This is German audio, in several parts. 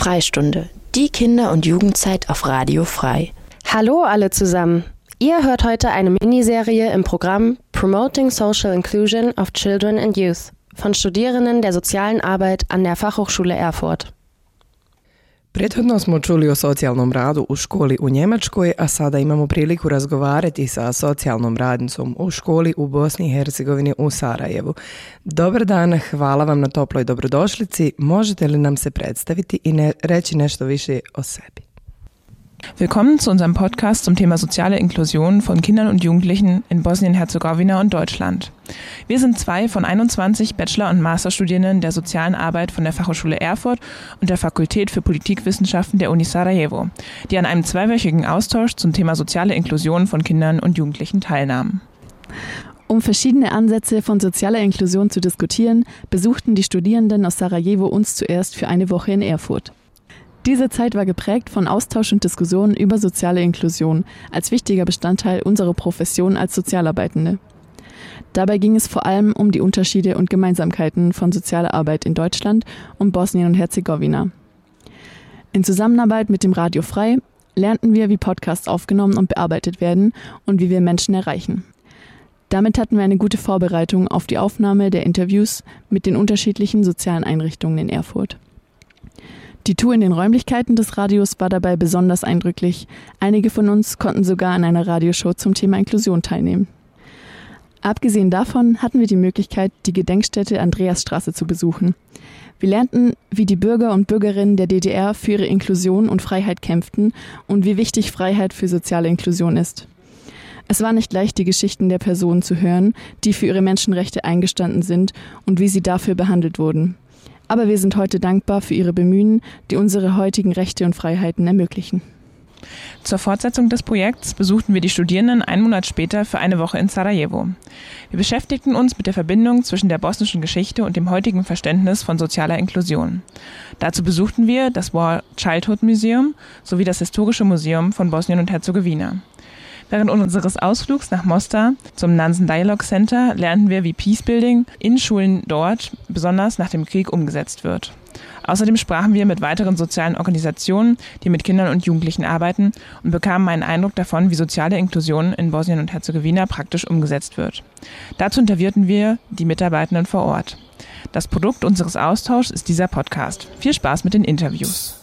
Freistunde, die Kinder- und Jugendzeit auf Radio Frei. Hallo alle zusammen. Ihr hört heute eine Miniserie im Programm Promoting Social Inclusion of Children and Youth von Studierenden der socijalen Arbeit an der Fachhochschule Erfurt. Prethodno smo čuli o socijalnom radu u školi u Njemačkoj, a sada imamo priliku razgovarati sa socijalnom radnicom u školi u Bosni i Hercegovini u Sarajevu. Dobar dan, hvala vam na toploj dobrodošlici. Možete li nam se predstaviti i reći nešto više o sebi? Willkommen zu unserem Podcast zum Thema soziale Inklusion von Kindern und Jugendlichen in Bosnien-Herzegowina und Deutschland. Wir sind 2 von 21 Bachelor- und Masterstudierenden der sozialen Arbeit von der Fachhochschule Erfurt und der Fakultät für Politikwissenschaften der Uni Sarajevo, die an einem 2-wöchigen Austausch zum Thema soziale Inklusion von Kindern und Jugendlichen teilnahmen. Um verschiedene Ansätze von sozialer Inklusion zu diskutieren, besuchten die Studierenden aus Sarajevo uns zuerst für eine Woche in Erfurt. Diese Zeit war geprägt von Austausch und Diskussionen über soziale Inklusion als wichtiger Bestandteil unserer Profession als Sozialarbeitende. Dabei ging es vor allem um die Unterschiede und Gemeinsamkeiten von sozialer Arbeit in Deutschland und Bosnien und Herzegowina. In Zusammenarbeit mit dem Radio Frei lernten wir, wie Podcasts aufgenommen und bearbeitet werden und wie wir Menschen erreichen. Damit hatten wir eine gute Vorbereitung auf die Aufnahme der Interviews mit den unterschiedlichen sozialen Einrichtungen in Erfurt. Die Tour in den Räumlichkeiten des Radios war dabei besonders eindrücklich. Einige von uns konnten sogar an einer Radioshow zum Thema Inklusion teilnehmen. Abgesehen davon hatten wir die Möglichkeit, die Gedenkstätte Andreasstraße zu besuchen. Wir lernten, wie die Bürger und Bürgerinnen der DDR für ihre Inklusion und Freiheit kämpften und wie wichtig Freiheit für soziale Inklusion ist. Es war nicht leicht, die Geschichten der Personen zu hören, die für ihre Menschenrechte eingestanden sind und wie sie dafür behandelt wurden. Aber wir sind heute dankbar für ihre Bemühen, die unsere heutigen Rechte und Freiheiten ermöglichen. Zur Fortsetzung des Projekts besuchten wir die Studierenden 1 Monat später für eine Woche in Sarajevo. Wir beschäftigten uns mit der Verbindung zwischen der bosnischen Geschichte und dem heutigen Verständnis von sozialer Inklusion. Dazu besuchten wir das War Childhood Museum sowie das Historische Museum von Bosnien und Herzegowina. Während unseres Ausflugs nach Mostar zum Nansen Dialogue Center lernten wir, wie Peacebuilding in Schulen dort, besonders nach dem Krieg, umgesetzt wird. Außerdem sprachen wir mit weiteren sozialen Organisationen, die mit Kindern und Jugendlichen arbeiten, und bekamen einen Eindruck davon, wie soziale Inklusion in Bosnien und Herzegowina praktisch umgesetzt wird. Dazu interviewten wir die Mitarbeitenden vor Ort. Das Produkt unseres Austauschs ist dieser Podcast. Viel Spaß mit den Interviews.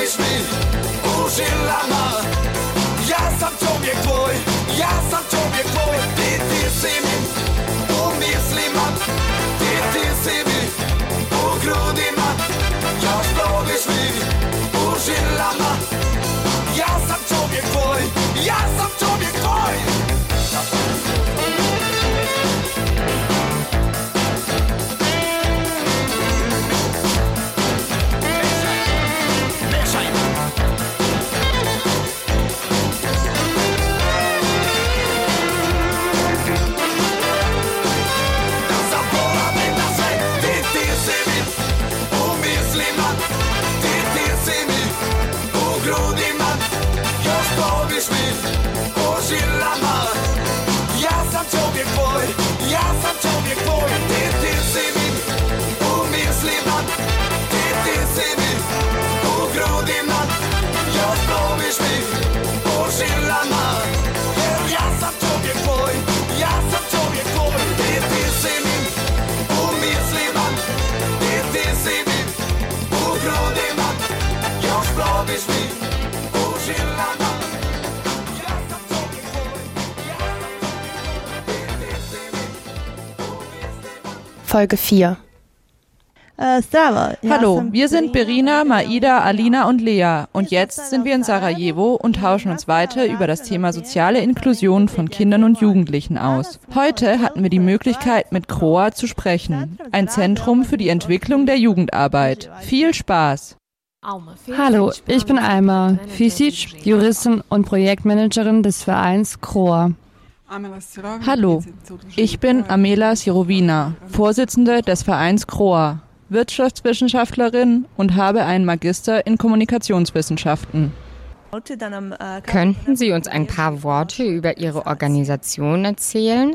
zdobiš mi u žilama. Ja sam čovjek tvoj, ja sam čovjek tvoj, ti si mi u mislima, ti si mi u grudima, još zdobiš mi u žilama. Ja sam čovjek tvoj, ja sam čovjek tvoj. Folge 4. Hallo, wir sind Berina, Maida, Alina und Lea und jetzt sind wir in Sarajevo und tauschen uns weiter über das Thema soziale Inklusion von Kindern und Jugendlichen aus. Heute hatten wir die Möglichkeit, mit CROA zu sprechen, ein Zentrum für die Entwicklung der Jugendarbeit. Viel Spaß! Hallo, ich bin Alma Fisic, Juristin und Projektmanagerin des Vereins CROA. Hallo, ich bin Amela Sirovina, Vorsitzende des Vereins CROA, Wirtschaftswissenschaftlerin und habe einen Magister in Kommunikationswissenschaften. Könnten Sie uns ein paar Worte über Ihre Organisation erzählen?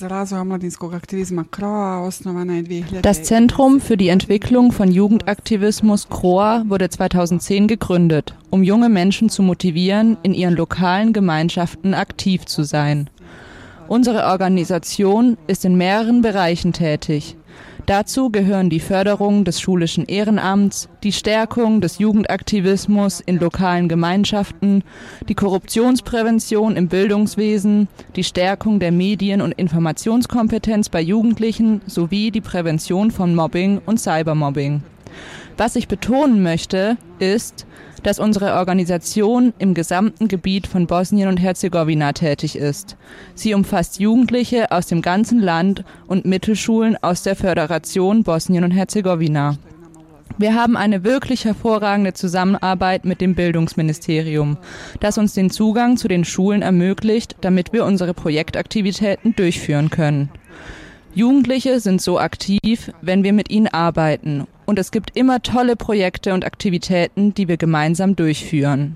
Das Zentrum für die Entwicklung von Jugendaktivismus CROA wurde 2010 gegründet, um junge Menschen zu motivieren, in ihren lokalen Gemeinschaften aktiv zu sein. Unsere Organisation ist in mehreren Bereichen tätig. Dazu gehören die Förderung des schulischen Ehrenamts, die Stärkung des Jugendaktivismus in lokalen Gemeinschaften, die Korruptionsprävention im Bildungswesen, die Stärkung der Medien- und Informationskompetenz bei Jugendlichen sowie die Prävention von Mobbing und Cybermobbing. Was ich betonen möchte, ist, dass unsere Organisation im gesamten Gebiet von Bosnien und Herzegowina tätig ist. Sie umfasst Jugendliche aus dem ganzen Land und Mittelschulen aus der Föderation Bosnien und Herzegowina. Wir haben eine wirklich hervorragende Zusammenarbeit mit dem Bildungsministerium, das uns den Zugang zu den Schulen ermöglicht, damit wir unsere Projektaktivitäten durchführen können. Jugendliche sind so aktiv, wenn wir mit ihnen arbeiten. Und es gibt immer tolle Projekte und Aktivitäten, die wir gemeinsam durchführen.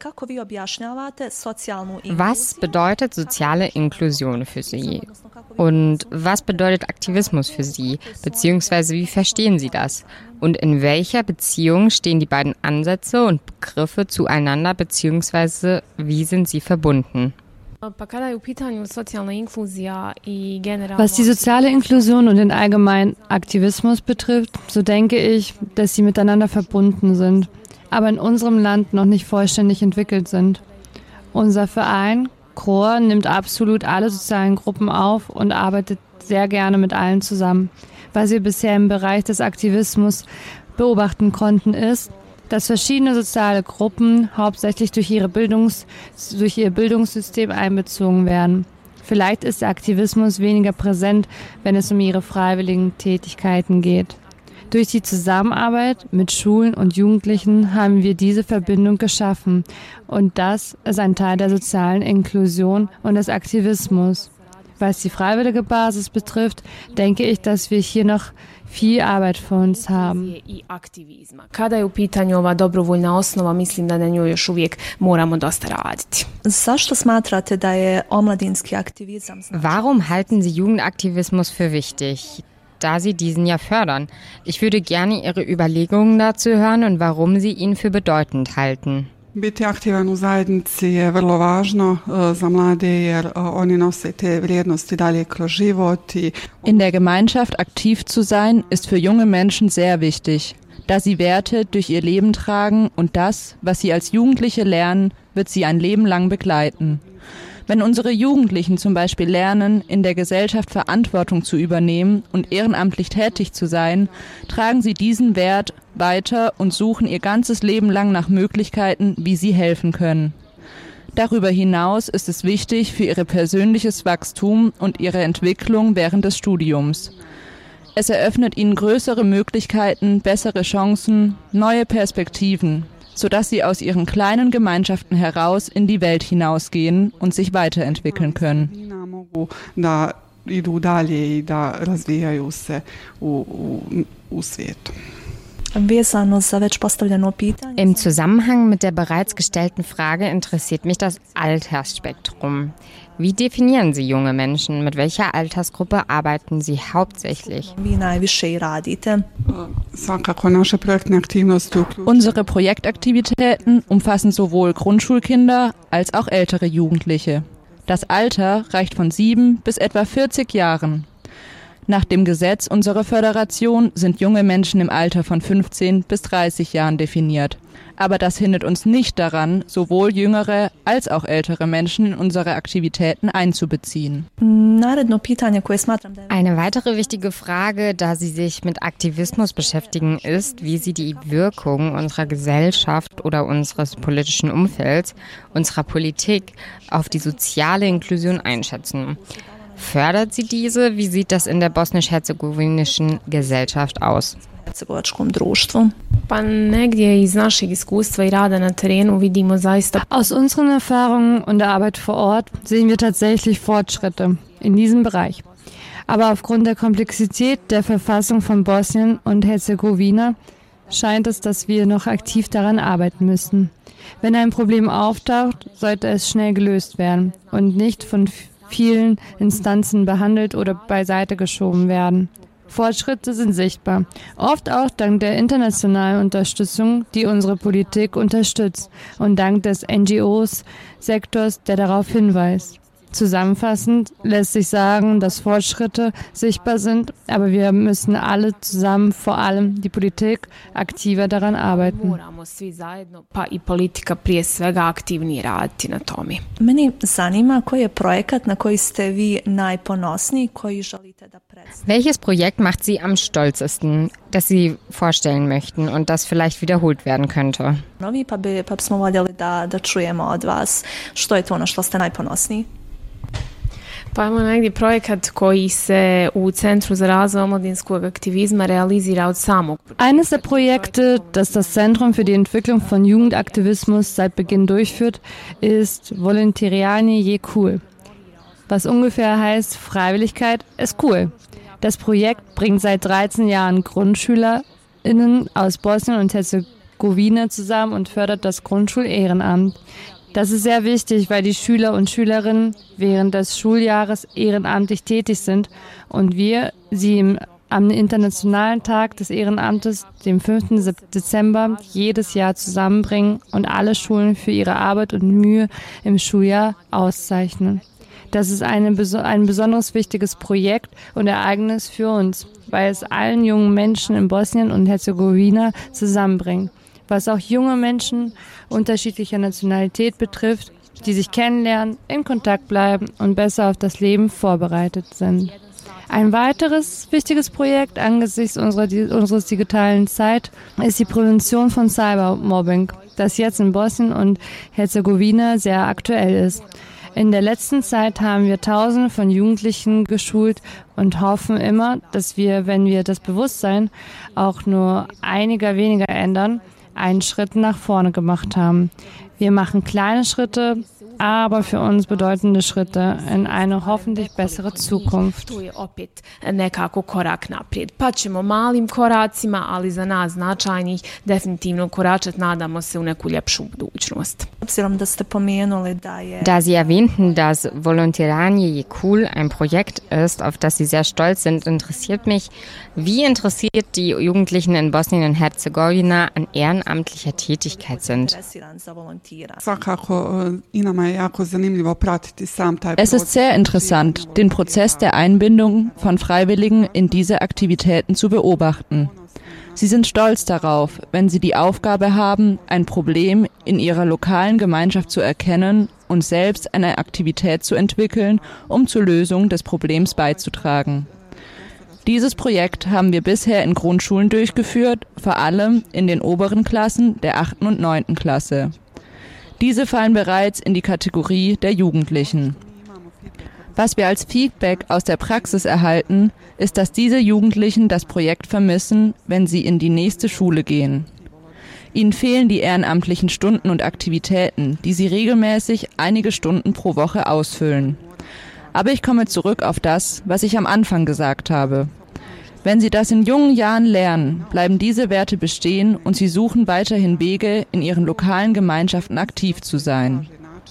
Was bedeutet soziale Inklusion für Sie? Und was bedeutet Aktivismus für Sie? Beziehungsweise wie verstehen Sie das? Und in welcher Beziehung stehen die beiden Ansätze und Begriffe zueinander, beziehungsweise wie sind sie verbunden? Was die soziale Inklusion und den allgemeinen Aktivismus betrifft, so denke ich, dass sie miteinander verbunden sind, aber in unserem Land noch nicht vollständig entwickelt sind. Unser Verein CROA nimmt absolut alle sozialen Gruppen auf und arbeitet sehr gerne mit allen zusammen. Was wir bisher im Bereich des Aktivismus beobachten konnten, ist, dass verschiedene soziale Gruppen hauptsächlich durch ihr Bildungssystem einbezogen werden. Vielleicht ist der Aktivismus weniger präsent, wenn es um ihre freiwilligen Tätigkeiten geht. Durch die Zusammenarbeit mit Schulen und Jugendlichen haben wir diese Verbindung geschaffen. Und das ist ein Teil der sozialen Inklusion und des Aktivismus. Was die freiwillige Basis betrifft, denke ich, dass wir hier noch viel Arbeit vor uns haben. Kada je u pitanju ova dobrovoljna osnova, mislim da na njoj još uvijek moramo dosta raditi. Zašto smatrate da je omladinski aktivizam? Warum halten Sie Jugendaktivismus für wichtig, da Sie diesen ja fördern? Ich würde gerne Ihre Überlegungen dazu hören und warum Sie ihn für bedeutend halten. Biti aktivan u zajednici je vrlo važno za mlade jer oni nose te vrijednosti dalje kroz život. In der Gemeinschaft aktiv zu sein, ist für junge Menschen sehr wichtig, da sie Werte durch ihr Leben tragen und das, was sie als Jugendliche lernen, wird sie ein Leben lang begleiten. Wenn unsere Jugendlichen zum Beispiel lernen, in der Gesellschaft Verantwortung zu übernehmen und ehrenamtlich tätig zu sein, tragen sie diesen Wert weiter und suchen ihr ganzes Leben lang nach Möglichkeiten, wie sie helfen können. Darüber hinaus ist es wichtig für ihr persönliches Wachstum und ihre Entwicklung während des Studiums. Es eröffnet ihnen größere Möglichkeiten, bessere Chancen, neue Perspektiven, sodass sie aus ihren kleinen Gemeinschaften heraus in die Welt hinausgehen und sich weiterentwickeln können. Im Zusammenhang mit der bereits gestellten Frage interessiert mich das Altersspektrum. Wie definieren Sie junge Menschen? Mit welcher Altersgruppe arbeiten Sie hauptsächlich? Unsere Projektaktivitäten umfassen sowohl Grundschulkinder als auch ältere Jugendliche. Das Alter reicht von 7 bis etwa 40 Jahren. Nach dem Gesetz unserer Föderation sind junge Menschen im Alter von 15 bis 30 Jahren definiert. Aber das hindert uns nicht daran, sowohl jüngere als auch ältere Menschen in unsere Aktivitäten einzubeziehen. Eine weitere wichtige Frage, da Sie sich mit Aktivismus beschäftigen, ist, wie Sie die Wirkung unserer Gesellschaft oder unseres politischen Umfelds, unserer Politik auf die soziale Inklusion einschätzen. Fördert sie diese? Wie sieht das in der bosnisch-herzegowinischen Gesellschaft aus? Aus unseren Erfahrungen und der Arbeit vor Ort sehen wir tatsächlich Fortschritte in diesem Bereich. Aber aufgrund der Komplexität der Verfassung von Bosnien und Herzegowina scheint es, dass wir noch aktiv daran arbeiten müssen. Wenn ein Problem auftaucht, sollte es schnell gelöst werden und nicht von vielen Instanzen behandelt oder beiseite geschoben werden. Fortschritte sind sichtbar, oft auch dank der internationalen Unterstützung, die unsere Politik unterstützt und dank des NGOs-Sektors, der darauf hinweist. Zusammenfassend lässt sich sagen, dass Fortschritte sichtbar sind, aber wir müssen alle zusammen, vor allem die Politik, aktiver daran arbeiten. Welches Projekt macht Sie am stolzesten, das Sie vorstellen möchten und das vielleicht wiederholt werden könnte? Eines der Projekte, das das Zentrum für die Entwicklung von Jugendaktivismus seit Beginn durchführt, ist Volontarianje je cool, was ungefähr heißt, Freiwilligkeit ist cool. Das Projekt bringt seit 13 Jahren GrundschülerInnen aus Bosnien und Herzegowina zusammen und fördert das Grundschulehrenamt. Das ist sehr wichtig, weil die Schüler und Schülerinnen während des Schuljahres ehrenamtlich tätig sind und wir sie am Internationalen Tag des Ehrenamtes, dem 5. Dezember, jedes Jahr zusammenbringen und alle Schulen für ihre Arbeit und Mühe im Schuljahr auszeichnen. Das ist ein besonders wichtiges Projekt und Ereignis für uns, weil es allen jungen Menschen in Bosnien und Herzegowina zusammenbringt, was auch junge Menschen unterschiedlicher Nationalität betrifft, die sich kennenlernen, in Kontakt bleiben und besser auf das Leben vorbereitet sind. Ein weiteres wichtiges Projekt angesichts unseres digitalen Zeit ist die Prävention von Cybermobbing, das jetzt in Bosnien und Herzegowina sehr aktuell ist. In der letzten Zeit haben wir Tausende von Jugendlichen geschult und hoffen immer, dass wir, wenn wir das Bewusstsein auch nur einiger weniger ändern, einen Schritt nach vorne gemacht haben. Wir machen kleine Schritte, aber für uns bedeutende Schritte in eine hoffentlich bessere Zukunft. Nekako korak naprijed. Pa ćemo malim koracima, ali za nas značajnih, definitivno koračat, nadamo se, u neku ljepšu budućnost. Da Sie erwähnten, dass Volontarianje je cool ein Projekt ist, auf das Sie sehr stolz sind, interessiert mich, wie interessiert die Jugendlichen in Bosnien und Herzegowina an ehrenamtlicher Tätigkeit sind. Es ist sehr interessant, den Prozess der Einbindung von Freiwilligen in diese Aktivitäten zu beobachten. Sie sind stolz darauf, wenn sie die Aufgabe haben, ein Problem in ihrer lokalen Gemeinschaft zu erkennen und selbst eine Aktivität zu entwickeln, um zur Lösung des Problems beizutragen. Dieses Projekt haben wir bisher in Grundschulen durchgeführt, vor allem in den oberen Klassen der 8. und 9. Klasse. Diese fallen bereits in die Kategorie der Jugendlichen. Was wir als Feedback aus der Praxis erhalten, ist, dass diese Jugendlichen das Projekt vermissen, wenn sie in die nächste Schule gehen. Ihnen fehlen die ehrenamtlichen Stunden und Aktivitäten, die sie regelmäßig einige Stunden pro Woche ausfüllen. Aber ich komme zurück auf das, was ich am Anfang gesagt habe. Wenn sie das in jungen Jahren lernen, bleiben diese Werte bestehen und sie suchen weiterhin Wege, in ihren lokalen Gemeinschaften aktiv zu sein.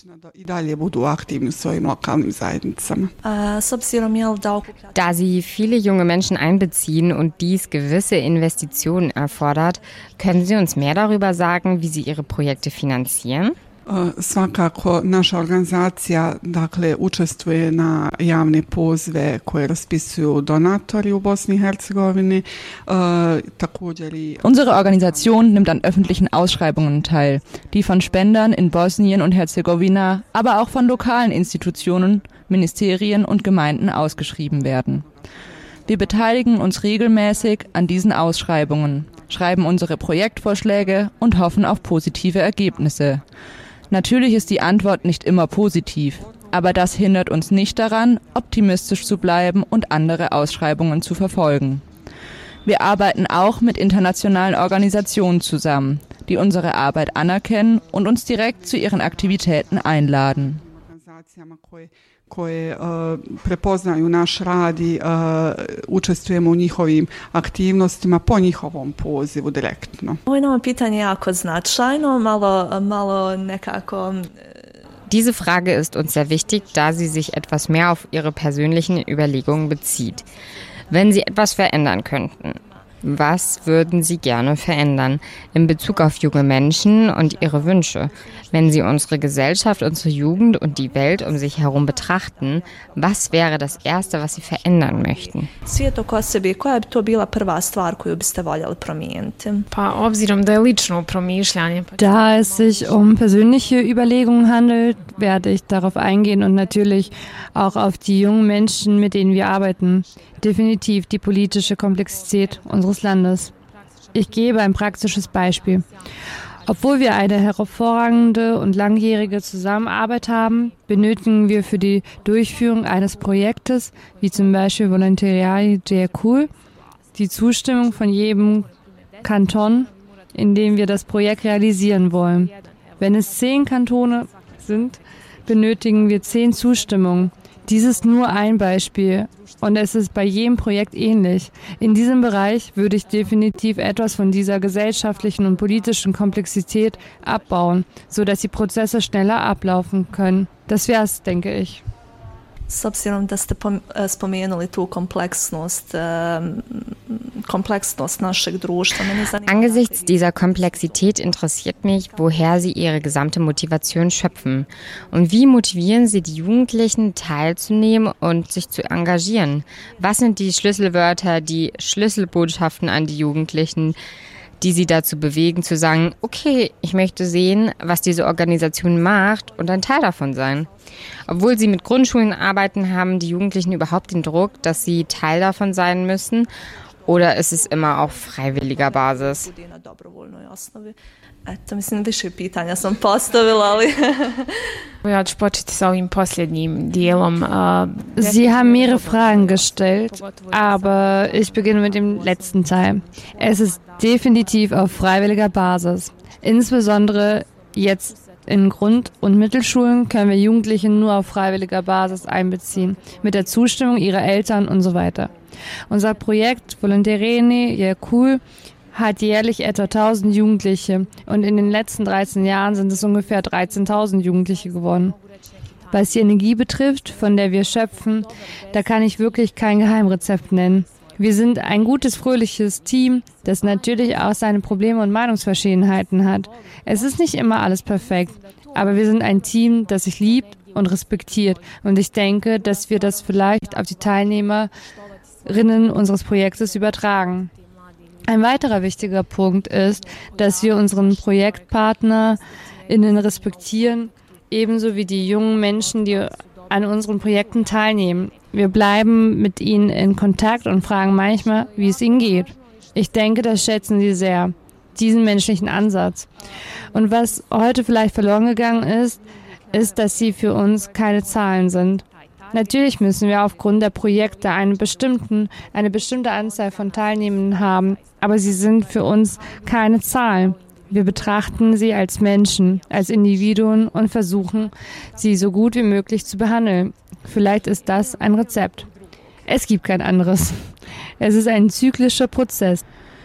Da sie viele junge Menschen einbeziehen und dies gewisse Investitionen erfordert, können Sie uns mehr darüber sagen, wie Sie Ihre Projekte finanzieren? Svakako naša organizacija učestvuje na javne pozive koje raspisuju donatori u Bosni i Hercegovini. Unsere Organisation nimmt an öffentlichen Ausschreibungen teil, die von Spendern in Bosnien und Herzegowina, aber auch von lokalen Institutionen, Ministerien und Gemeinden ausgeschrieben werden. Wir beteiligen uns regelmäßig an diesen Ausschreibungen, schreiben unsere Projektvorschläge und hoffen auf positive Ergebnisse. Natürlich ist die Antwort nicht immer positiv, aber das hindert uns nicht daran, optimistisch zu bleiben und andere Ausschreibungen zu verfolgen. Wir arbeiten auch mit internationalen Organisationen zusammen, die unsere Arbeit anerkennen und uns direkt zu ihren Aktivitäten einladen. koje prepoznaju naš rad i učestvujemo u njihovim aktivnostima po njihovom pozivu direktno. Ovo je nama pitanje jako značajno, malo nekako... Diese Frage ist uns sehr wichtig, da sie sich etwas mehr auf ihre persönlichen Überlegungen bezieht. Wenn Sie etwas verändern könnten, was würden Sie gerne verändern in Bezug auf junge Menschen und ihre Wünsche? Wenn Sie unsere Gesellschaft, unsere Jugend und die Welt um sich herum betrachten, was wäre das Erste, was Sie verändern möchten? Svijet oko sebe, koja bi to bila prva stvar koju biste voljeli promijeniti? Pa obzirom da je lično promišljanje. Da es sich um persönliche Überlegungen handelt, werde ich darauf eingehen und natürlich auch auf die jungen Menschen, mit denen wir arbeiten. Definitiv die politische Komplexität unseres Landes. Ich gebe ein praktisches Beispiel. Obwohl wir eine hervorragende und langjährige Zusammenarbeit haben, benötigen wir für die Durchführung eines Projektes, wie zum Beispiel Volontariat de Cool, die Zustimmung von jedem Kanton, in dem wir das Projekt realisieren wollen. Wenn es 10 Kantone sind, benötigen wir 10 Zustimmungen. Dies ist nur ein Beispiel und es ist bei jedem Projekt ähnlich. In diesem Bereich würde ich definitiv etwas von dieser gesellschaftlichen und politischen Komplexität abbauen, sodass die Prozesse schneller ablaufen können. Das wäre es, denke ich. S obzirom da ste spomenuli tu kompleksnost našeg društva. Angesichts dieser Komplexität interessiert mich, woher Sie Ihre gesamte Motivation schöpfen. Und wie motivieren Sie die Jugendlichen, teilzunehmen und sich zu engagieren? Was sind die Schlüsselwörter, die Schlüsselbotschaften an die Jugendlichen, die sie dazu bewegen, zu sagen, okay, ich möchte sehen, was diese Organisation macht und ein Teil davon sein. Obwohl sie mit Grundschulen arbeiten, haben die Jugendlichen überhaupt den Druck, dass sie Teil davon sein müssen? Oder ist es immer auf freiwilliger Basis? Eto, mislim, više pitanja sam postavila, ali... Ja ću početi sa ovim posljednjim dijelom. Sie haben mehrere Fragen gestellt, aber ich beginne mit dem letzten Teil. Es ist definitiv auf freiwilliger Basis. Insbesondere jetzt in Grund- und Mittelschulen können wir Jugendliche nur auf freiwilliger Basis einbeziehen, mit der Zustimmung ihrer Eltern und so weiter. Unser Projekt Volontariat de Cool hat jährlich etwa 1000 Jugendliche und in den letzten 13 Jahren sind es ungefähr 13.000 Jugendliche geworden. Was die Energie betrifft, von der wir schöpfen, da kann ich wirklich kein Geheimrezept nennen. Wir sind ein gutes, fröhliches Team, das natürlich auch seine Probleme und Meinungsverschiedenheiten hat. Es ist nicht immer alles perfekt, aber wir sind ein Team, das sich liebt und respektiert. Und ich denke, dass wir das vielleicht auf die Teilnehmerinnen unseres Projektes übertragen. Ein weiterer wichtiger Punkt ist, dass wir unseren ProjektpartnerInnen respektieren, ebenso wie die jungen Menschen, die an unseren Projekten teilnehmen. Wir bleiben mit ihnen in Kontakt und fragen manchmal, wie es ihnen geht. Ich denke, das schätzen sie sehr, diesen menschlichen Ansatz. Und was heute vielleicht verloren gegangen ist, dass sie für uns keine Zahlen sind. Natürlich müssen wir aufgrund der Projekte eine bestimmte Anzahl von Teilnehmenden haben, aber sie sind für uns keine Zahl. Wir betrachten sie als Menschen, als Individuen und versuchen, sie so gut wie möglich zu behandeln. Vielleicht ist das ein Rezept. Es gibt kein anderes. Es ist ein zyklischer Prozess.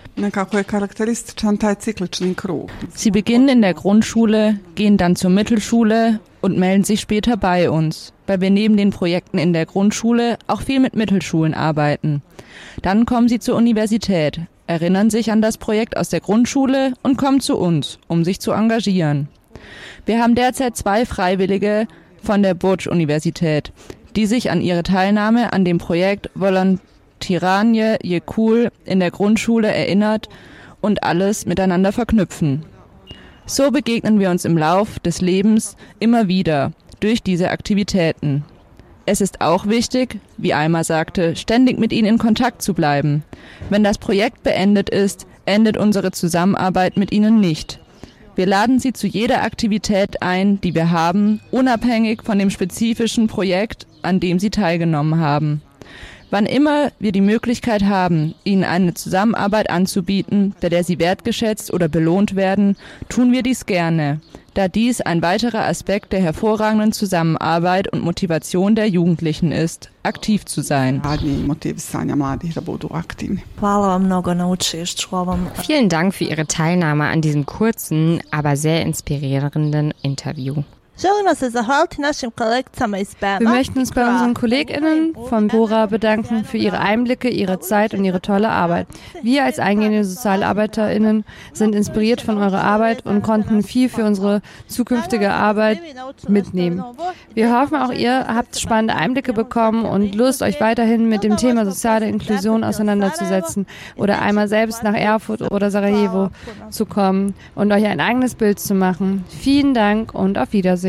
Sie beginnen in der Grundschule, gehen dann zur Mittelschule und melden sich später bei uns, weil wir neben den Projekten in der Grundschule auch viel mit Mittelschulen arbeiten. Dann kommen sie zur Universität, erinnern sich an das Projekt aus der Grundschule und kommen zu uns, um sich zu engagieren. Wir haben derzeit 2 Freiwillige von der Burj-Universität, die sich an ihre Teilnahme an dem Projekt Volontiranje Yekul in der Grundschule erinnert und alles miteinander verknüpfen. So begegnen wir uns im Lauf des Lebens immer wieder durch diese Aktivitäten. Es ist auch wichtig, wie Alma sagte, ständig mit ihnen in Kontakt zu bleiben. Wenn das Projekt beendet ist, endet unsere Zusammenarbeit mit ihnen nicht. Wir laden sie zu jeder Aktivität ein, die wir haben, unabhängig von dem spezifischen Projekt, an dem sie teilgenommen haben. Wann immer wir die Möglichkeit haben, ihnen eine Zusammenarbeit anzubieten, bei der sie wertgeschätzt oder belohnt werden, tun wir dies gerne, da dies ein weiterer Aspekt der hervorragenden Zusammenarbeit und Motivation der Jugendlichen ist, aktiv zu sein. Vielen Dank für Ihre Teilnahme an diesem kurzen, aber sehr inspirierenden Interview. Wir möchten uns bei unseren KollegInnen von Bora bedanken für ihre Einblicke, ihre Zeit und ihre tolle Arbeit. Wir als eingehende SozialarbeiterInnen sind inspiriert von eurer Arbeit und konnten viel für unsere zukünftige Arbeit mitnehmen. Wir hoffen, auch ihr habt spannende Einblicke bekommen und Lust, euch weiterhin mit dem Thema soziale Inklusion auseinanderzusetzen oder einmal selbst nach Erfurt oder Sarajevo zu kommen und euch ein eigenes Bild zu machen. Vielen Dank und auf Wiedersehen.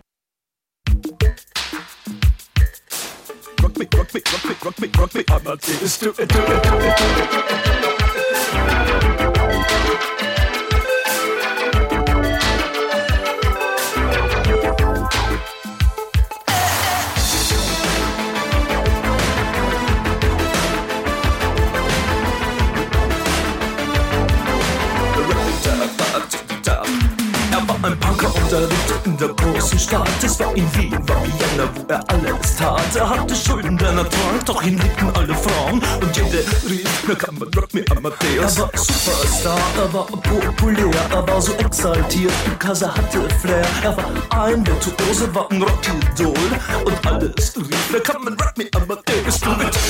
Ein Punker und er lebte in der großen Stadt. Es war in Wien, war Vienna, wo er alles tat. Er hatte Schulden, denn er trank, doch ihn liebten alle Frauen. Und jede rief, na kann man Rock Me Amadeus. Er war Superstar, er war populär, er war so exaltiert, because er hatte Flair. Er war ein Virtuose, war ein Rockidol. Und alles rief, na kann man Rock Me Amadeus. Du mit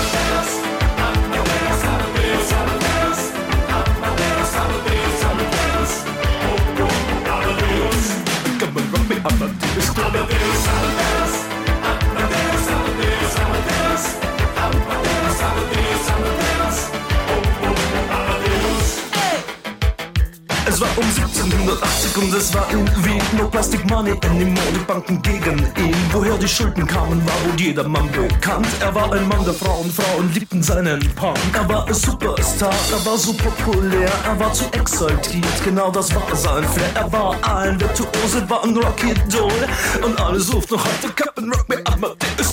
Es war um 1780 und es war in Wien. No plastic money anymore, die Banken gegen ihn. Woher die Schulden kamen, war wohl jedermann bekannt. Er war ein Mann der Frauen, Frauen liebten seinen Punk. Er war ein Superstar, er war so populär, er war zu exaltiert, genau das war sein Flair. Er war ein Virtuose, war ein Rockidol. Und alle suchten noch heute Captain Rock Me Amadeus.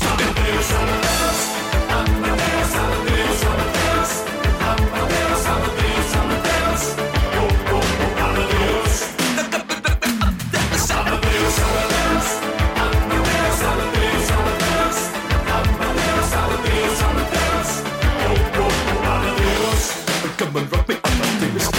Come on, rock me, Amadeus.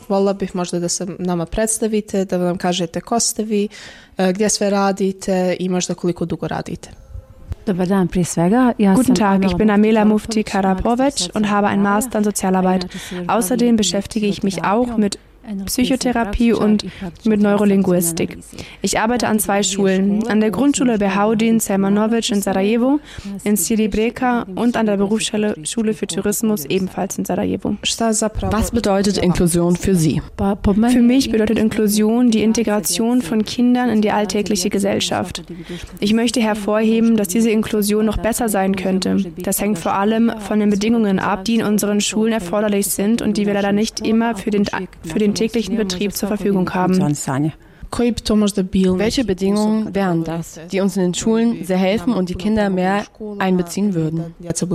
Volila bih možda da se nama predstavite, da nam kažete ko ste vi, gdje sve radite i možda koliko dugo radite. Guten Tag, ich bin Amela Mufti Karapovic und habe einen Master in Sozialarbeit. Außerdem beschäftige ich mich auch mit Psychotherapie und mit Neurolinguistik. Ich arbeite an 2 Schulen, an der Grundschule Behaudin Selmanovic in Sarajevo, in Sidi Breka und an der Berufsschule für Tourismus ebenfalls in Sarajevo. Was bedeutet Inklusion für Sie? Für mich bedeutet Inklusion die Integration von Kindern in die alltägliche Gesellschaft. Ich möchte hervorheben, dass diese Inklusion noch besser sein könnte. Das hängt vor allem von den Bedingungen ab, die in unseren Schulen erforderlich sind und die wir leider nicht immer für den täglichen Betrieb zur Verfügung haben. Welche Bedingungen wären das, die uns in den Schulen sehr helfen und die Kinder mehr einbeziehen würden?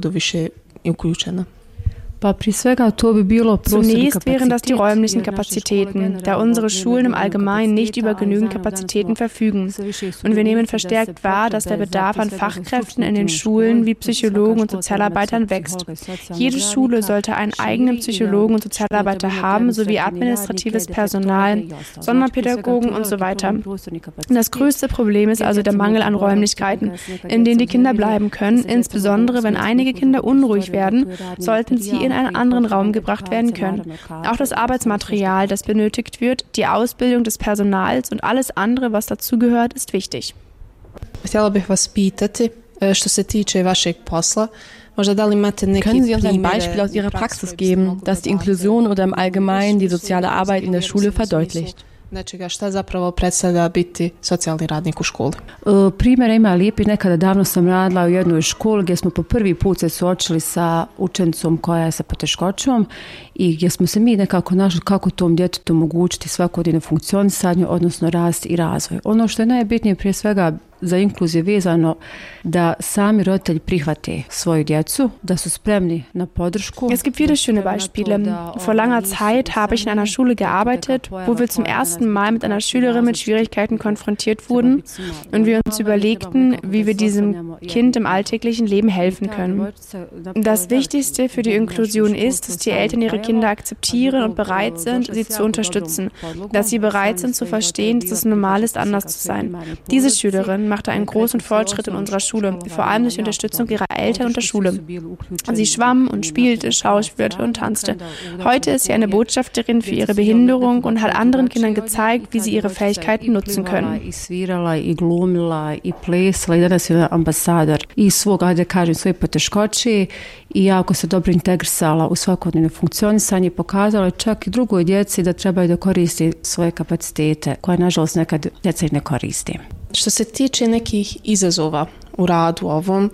Zunächst wären das die räumlichen Kapazitäten, da unsere Schulen im Allgemeinen nicht über genügend Kapazitäten verfügen. Und wir nehmen verstärkt wahr, dass der Bedarf an Fachkräften in den Schulen wie Psychologen und Sozialarbeitern wächst. Jede Schule sollte einen eigenen Psychologen und Sozialarbeiter haben, sowie administratives Personal, Sonderpädagogen und so weiter. Das größte Problem ist also der Mangel an Räumlichkeiten, in denen die Kinder bleiben können. Insbesondere wenn einige Kinder unruhig werden, sollten sie in einen anderen Raum gebracht werden können. Auch das Arbeitsmaterial, das benötigt wird, die Ausbildung des Personals und alles andere, was dazugehört, ist wichtig. Htjela bih vas pitati, što se tiče vašeg posla, können Sie uns ein Beispiel aus Ihrer Praxis geben, das die Inklusion oder im Allgemeinen die soziale Arbeit in der Schule verdeutlicht? Šta zapravo predstavlja biti socijalni radnik u školi? Primjera ima lijepi. Nekada davno sam radila u jednoj školi gdje smo po prvi put se suočili sa učenicom koja je sa poteškoćom i gdje smo se mi nekako našli kako tom djetetu omogućiti svakodnevno funkcionisanje, odnosno rast i razvoj. Ono što je najbitnije prije svega za inkluziju vezano da sami roditelji prihvate svoju djecu, da su spremni na podršku. Es gibt viele schöne Beispiele. Vor langer Zeit habe ich in einer Schule gearbeitet, wo wir zum ersten Mal mit einer Schülerin mit Schwierigkeiten konfrontiert wurden und wir uns überlegten, wie wir diesem Kind im alltäglichen Leben helfen können. Das Wichtigste für die Inklusion ist, dass die Eltern ihre Kinder akzeptieren und bereit sind, sie zu unterstützen, dass sie bereit sind zu verstehen, dass es normal ist, anders zu sein. Diese Schülerin machte einen großen Fortschritt in unserer Schule, vor allem durch Unterstützung ihrer Eltern und der Schule. Sie schwamm und spielte, schauspielte und tanzte. Heute ist sie eine Botschafterin für ihre Behinderung und hat anderen Kindern gezeigt, wie sie ihre Fähigkeiten nutzen können. I jako se dobro integrisala u svakodnevno funkcionisanje i pokazala čak i drugoj djeci da trebaju da koristi svoje kapacitete, koje nažalost nekad djeca ne koriste. Što se tiče nekih izazova u radu ovom,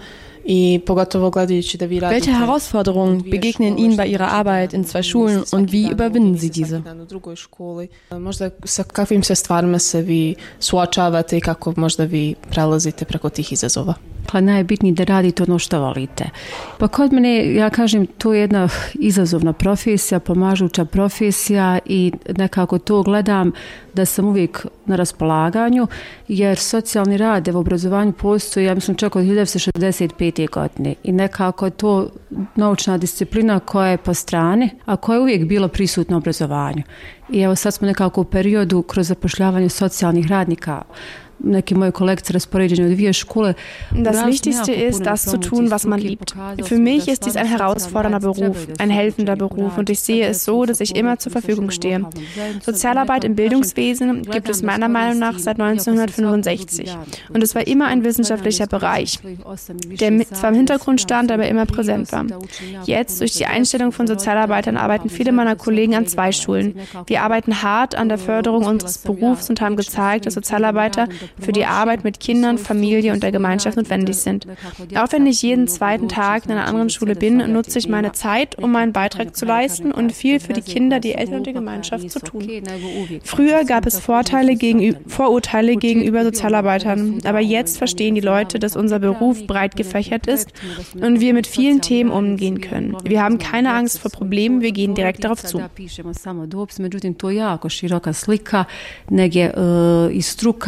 Welche Herausforderungen begegnen Ihnen bei Ihrer Arbeit in 2 Schulen und wie überwinden Sie diese? Možda sa kakvim se stvarima se vi suočavate i kako možda vi prelazite preko tih izazova? Najbitnije da radite ono što volite. Pa kod mene, ja kažem, to je jedna izazovna profesija, pomažuća profesija i nekako to gledam da sam uvijek na raspolaganju, jer socijalni rad u obrazovanju postoji, ja mislim, čak od 1965. godine i nekako to naučna disciplina koja je po strani, a koja je uvijek bila prisutna u obrazovanju. I evo sad smo nekako u periodu kroz zapošljavanje socijalnih radnika, neki moje kolegice raspoređene u 2 Schule. Das Wichtigste ist, das zu tun, was man liebt. Für mich ist dies ein herausfordernder Beruf, ein helfender Beruf und ich sehe es so, dass ich immer zur Verfügung stehe. Sozialarbeit im Bildungswesen gibt es meiner Meinung nach seit 1965 und es war immer ein wissenschaftlicher Bereich, der zwar im Hintergrund stand, aber immer präsent war. Jetzt, durch die Einstellung von Sozialarbeitern, arbeiten viele meiner Kollegen an 2 Schulen. Wir arbeiten hart an der Förderung unseres Berufs und haben gezeigt, dass Sozialarbeiter für die Arbeit mit Kindern, Familie und der Gemeinschaft notwendig sind. Auch wenn ich jeden 2. Tag in einer anderen Schule bin, nutze ich meine Zeit, um meinen Beitrag zu leisten und viel für die Kinder, die Eltern und die Gemeinschaft zu tun. Früher gab es Vorurteile gegenüber Sozialarbeitern, aber jetzt verstehen die Leute, dass unser Beruf breit gefächert ist und wir mit vielen Themen umgehen können. Wir haben keine Angst vor Problemen, wir gehen direkt darauf zu. Međutim, to je jako široka slika, negdje i struka i sam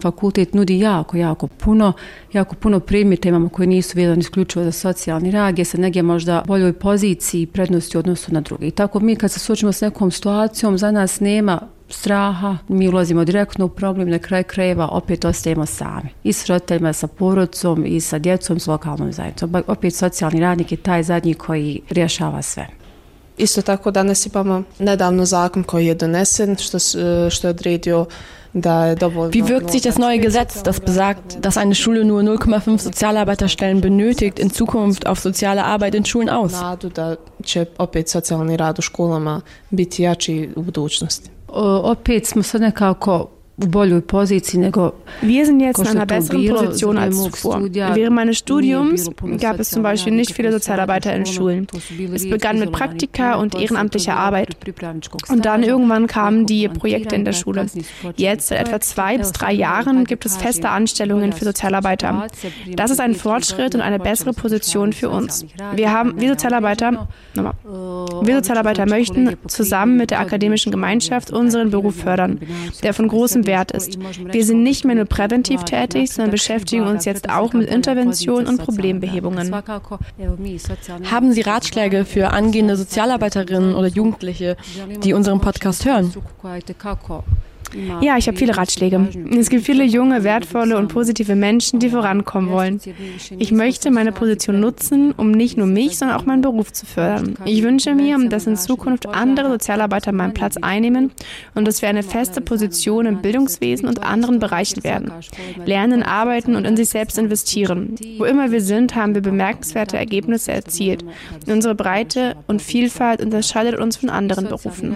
fakultet nudi jako puno predmeta imamo koji nisu vezani isključivo za socijalni rad, gdje se negdje možda boljoj poziciji i prednosti u odnosu na druge. I tako mi kad se suočimo s nekom situacijom, za nas nema straha, mi ulazimo direktno u problem, na kraju krajeva opet ostajemo sami. I s roditeljima, sa porodicom, i sa djecom, s lokalnom zajednicom. Opet socijalni radnik je taj zadnji koji rješava sve. Isto tako danas imamo nedavno zakon koji je donesen, što je odredio da je dovoljno... Wie wirkt sich das neue Gesetz, das besagt, dass eine Schule nur 0,5 Sozialarbeiterstellen benötigt, in Zukunft auf soziale Arbeit in Schulen aus? Nadu da će opet socijalni rad u školama biti jači u budućnosti. Opet smo sad nekako u boljoj poziciji nego Wir sind jetzt in einer besseren Position als zuvor. Während meines Studiums gab es zum Beispiel nicht viele Sozialarbeiter in Schulen. Es begann mit Praktika und ehrenamtlicher Arbeit. Und dann irgendwann kamen die Projekte in der Schule. Jetzt, seit etwa 2 bis 3 Jahren, gibt es feste Anstellungen für Sozialarbeiter. Das ist ein Fortschritt und eine bessere Position für uns. Wir Sozialarbeiter möchten zusammen mit der akademischen Gemeinschaft unseren Beruf fördern, der von großem Wert ist. Wir sind nicht mehr nur präventiv tätig, sondern beschäftigen uns jetzt auch mit Intervention und Problembehebungen. Haben Sie Ratschläge für angehende Sozialarbeiterinnen oder Jugendliche, die unseren Podcast hören? Ja, ich habe viele Ratschläge. Es gibt viele junge, wertvolle und positive Menschen, die vorankommen wollen. Ich möchte meine Position nutzen, um nicht nur mich, sondern auch meinen Beruf zu fördern. Ich wünsche mir, dass in Zukunft andere Sozialarbeiter meinen Platz einnehmen und dass wir eine feste Position im Bildungswesen und anderen Bereichen werden. Lernen, arbeiten und in sich selbst investieren. Wo immer wir sind, haben wir bemerkenswerte Ergebnisse erzielt. Unsere Breite und Vielfalt unterscheidet uns von anderen Berufen.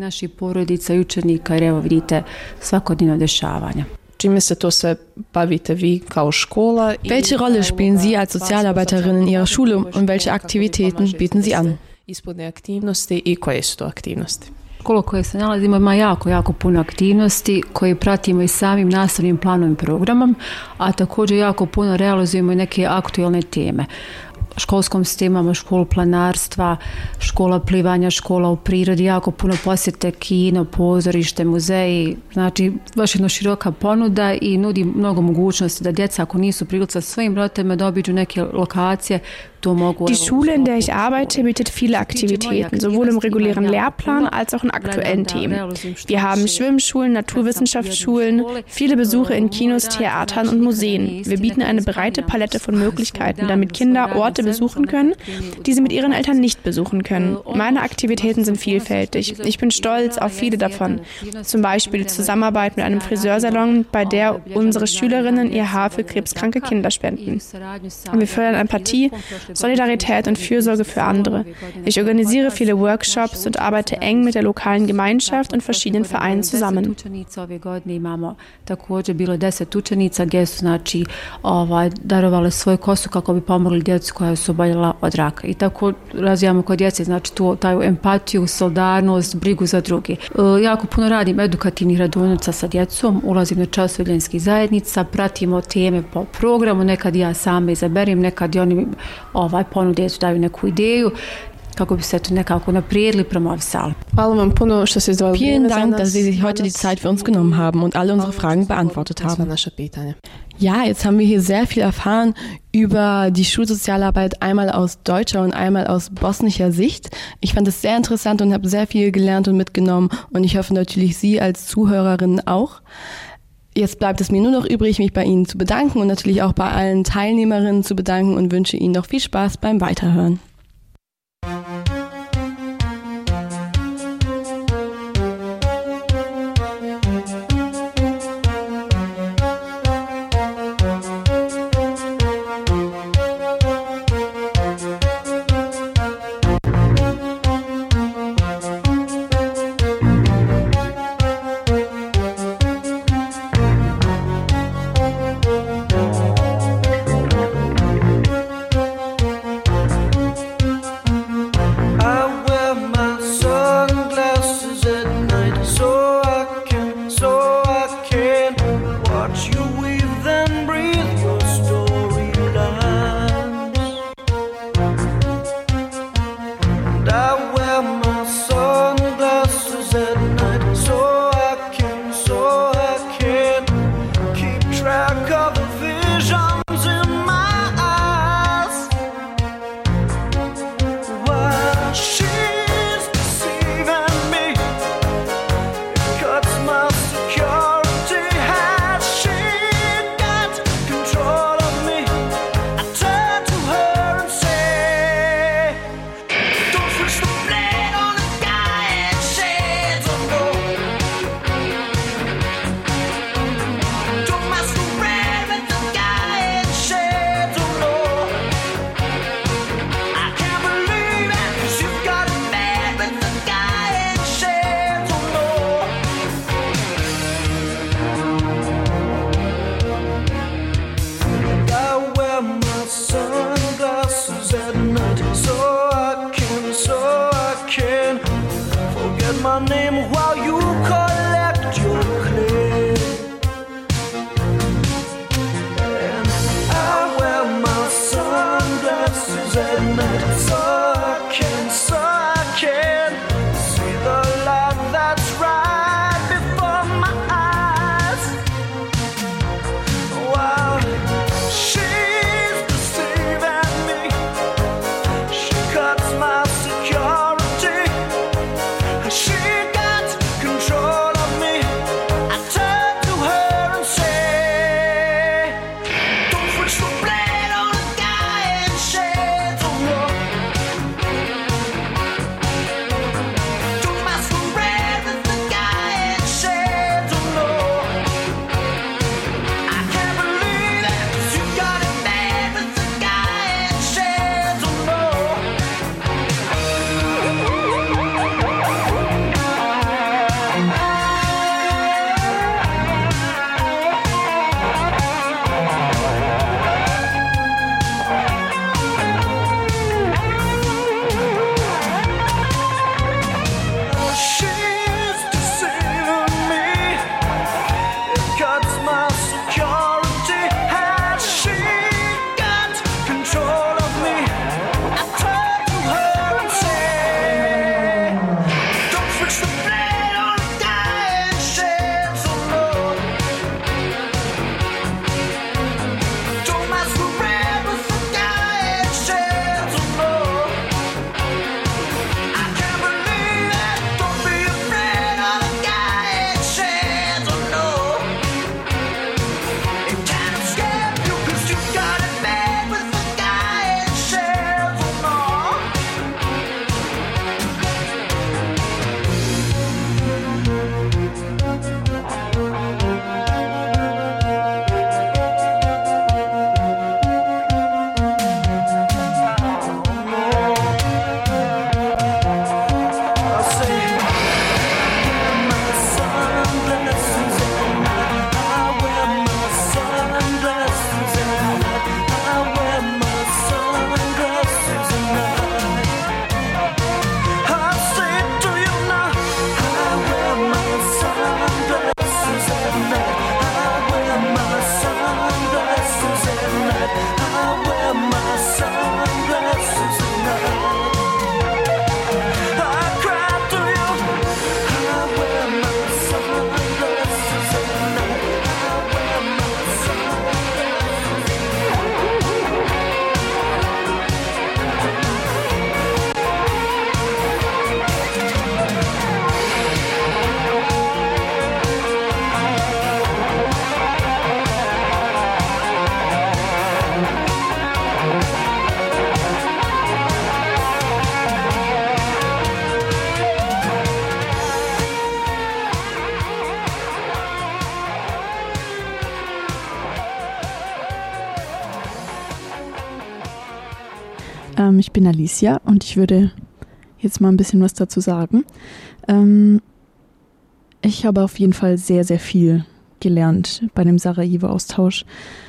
Svakodnevno dešavanja. Čime se to sve bavite vi kao škola? Welche Rolle spielen Sie als Sozialarbeiterin in Ihrer Schule und welche Aktivitäten bieten Sie an? Ispodne aktivnosti i koje su to aktivnosti? Škola koje se nalazimo ima jako puno aktivnosti koje pratimo i samim nastavnim planom i programom, a također jako puno realizujemo i neke aktualne teme. Školskom sistemu imamo školu planarstva, škola plivanja, škola u prirodi, jako puno posjete, kino, pozorište, muzeji. Znači, baš jedna široka ponuda i nudi mnogo mogućnosti da djeca, ako nisu prilici sa svojim roditeljima, da obiđu neke lokacije. Die Schule, in der ich arbeite, bietet viele Aktivitäten, sowohl im regulären Lehrplan als auch in aktuellen Themen. Wir haben Schwimmschulen, Naturwissenschaftsschulen, viele Besuche in Kinos, Theatern und Museen. Wir bieten eine breite Palette von Möglichkeiten, damit Kinder Orte besuchen können, die sie mit ihren Eltern nicht besuchen können. Meine Aktivitäten sind vielfältig. Ich bin stolz auf viele davon. Zum Beispiel die Zusammenarbeit mit einem Friseursalon, bei der unsere Schülerinnen ihr Haar für krebskranke Kinder spenden. Wir fördern Empathie, Solidarität und Fürsorge für andere. Ich organisiere viele Workshops und arbeite eng mit der lokalen Gemeinschaft und verschiedenen Vereinen zusammen. Imamo također bilo 10 učenica gdje su darovale svoju kosu kako bi pomogli djecu koja su oboljela od raka. I tako razvijamo kod djece, znači taj empatiju, solidarnost, brigu za druge. Jako puno radim edukativnih radionica sa djecom, ulazim na časove ljenskih zajednica, pratimo teme po programu, nekad ja sama izaberem, nekad i oni ponude su daju neku ideju kako bi se to nekako naprijedili, promovisali. Vielen Dank, dass Sie sich heute die Zeit für uns genommen haben und alle unsere Fragen beantwortet haben. Ja, jetzt haben wir hier sehr viel erfahren über die Schulsozialarbeit, einmal aus deutscher und einmal aus bosnischer Sicht. Ich fand es sehr interessant und habe sehr viel gelernt und mitgenommen und ich hoffe natürlich Sie als Zuhörerinnen auch. Jetzt bleibt es mir nur noch übrig, mich bei Ihnen zu bedanken und natürlich auch bei allen Teilnehmerinnen zu bedanken und wünsche Ihnen noch viel Spaß beim Weiterhören. Ich bin Alicia und ich würde jetzt mal ein bisschen was dazu sagen. Ich habe auf jeden Fall sehr, sehr viel gelernt bei dem Sarajevo-Austausch.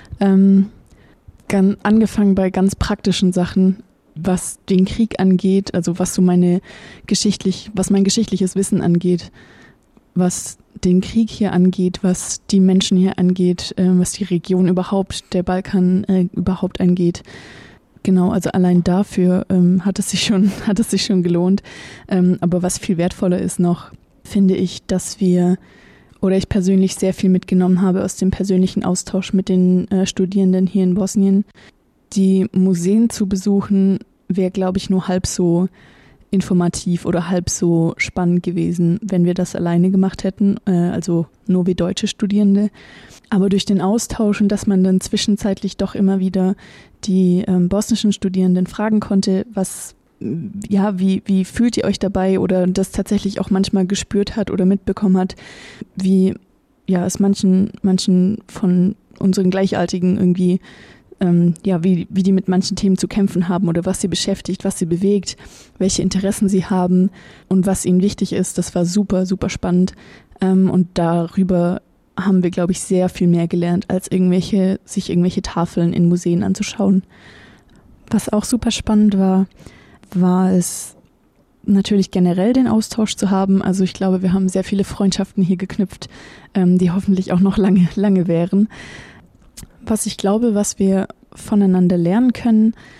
Angefangen bei ganz praktischen Sachen, was den Krieg angeht, also was mein geschichtliches Wissen angeht, was den Krieg hier angeht, was die Menschen hier angeht, was die Region überhaupt, der Balkan überhaupt angeht. Genau, also allein dafür hat es sich schon gelohnt. Aber was viel wertvoller ist noch, finde ich, ich persönlich sehr viel mitgenommen habe aus dem persönlichen Austausch mit den Studierenden hier in Bosnien. Die Museen zu besuchen wäre, glaube ich, nur halb so informativ oder halb so spannend gewesen, wenn wir das alleine gemacht hätten, also nur wie deutsche Studierende. Aber durch den Austausch und dass man dann zwischenzeitlich doch immer wieder die bosnischen Studierenden fragen konnte, wie fühlt ihr euch dabei, oder das tatsächlich auch manchmal gespürt hat oder mitbekommen hat, wie es manchen von unseren Gleichaltrigen irgendwie wie die mit manchen Themen zu kämpfen haben oder was sie beschäftigt, was sie bewegt, welche Interessen sie haben und was ihnen wichtig ist. Das war super, super spannend. Und darüber haben wir, glaube ich, sehr viel mehr gelernt, als sich irgendwelche Tafeln in Museen anzuschauen. Was auch super spannend war es natürlich generell den Austausch zu haben. Also ich glaube, wir haben sehr viele Freundschaften hier geknüpft, die hoffentlich auch noch lange, lange wären. Was ich glaube, was wir voneinander lernen können,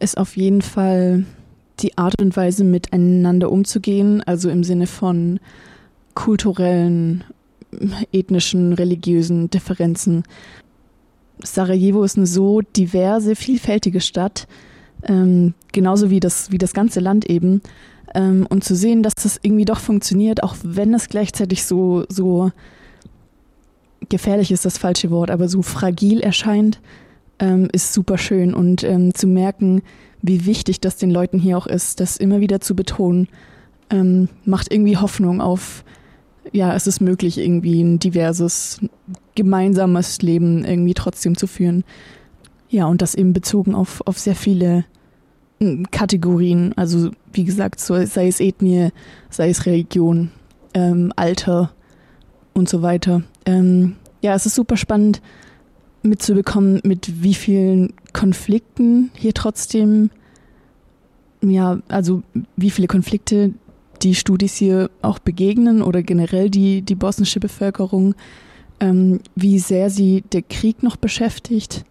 ist auf jeden Fall die Art und Weise, miteinander umzugehen, also im Sinne von kulturellen, ethnischen, religiösen Differenzen. Sarajevo ist eine so diverse, vielfältige Stadt, genauso wie das ganze Land eben. Und zu sehen, dass das irgendwie doch funktioniert, auch wenn es gleichzeitig so gefährlich ist, das falsche Wort, aber so fragil erscheint, ist super schön. Und zu merken, wie wichtig das den Leuten hier auch ist, das immer wieder zu betonen, macht irgendwie Hoffnung auf, ja, es ist möglich, irgendwie ein diverses, gemeinsames Leben irgendwie trotzdem zu führen. Ja, und das eben bezogen auf sehr viele Kategorien, also wie gesagt, sei es Ethnie, sei es Religion, Alter und so weiter. Ja, es ist super spannend mitzubekommen, mit wie vielen Konflikten hier trotzdem, ja, also wie viele Konflikte die Studis hier auch begegnen oder generell die bosnische Bevölkerung, wie sehr sie der Krieg noch beschäftigt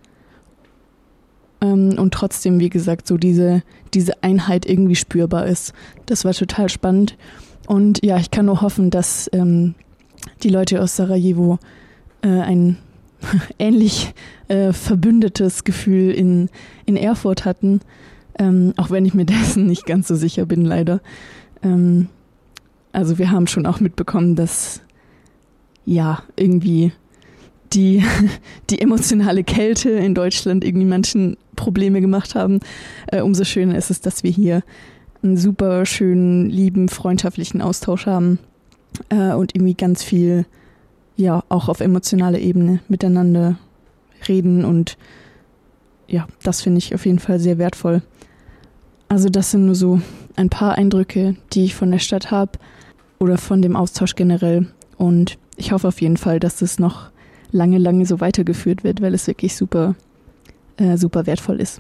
und trotzdem, wie gesagt, so diese Einheit irgendwie spürbar ist. Das war total spannend und ja, ich kann nur hoffen, dass die Leute aus Sarajevo ein ähnlich verbündetes Gefühl in Erfurt hatten, auch wenn ich mir dessen nicht ganz so sicher bin, leider. Also wir haben schon auch mitbekommen, dass ja irgendwie die emotionale Kälte in Deutschland irgendwie manchen Probleme gemacht haben. Umso schöner ist es, dass wir hier einen super schönen, lieben, freundschaftlichen Austausch haben und irgendwie ganz viel, ja, auch auf emotionaler Ebene miteinander reden und ja, das finde ich auf jeden Fall sehr wertvoll. Also das sind nur so ein paar Eindrücke, die ich von der Stadt habe oder von dem Austausch generell und ich hoffe auf jeden Fall, dass das noch lange, lange so weitergeführt wird, weil es wirklich super, super wertvoll ist.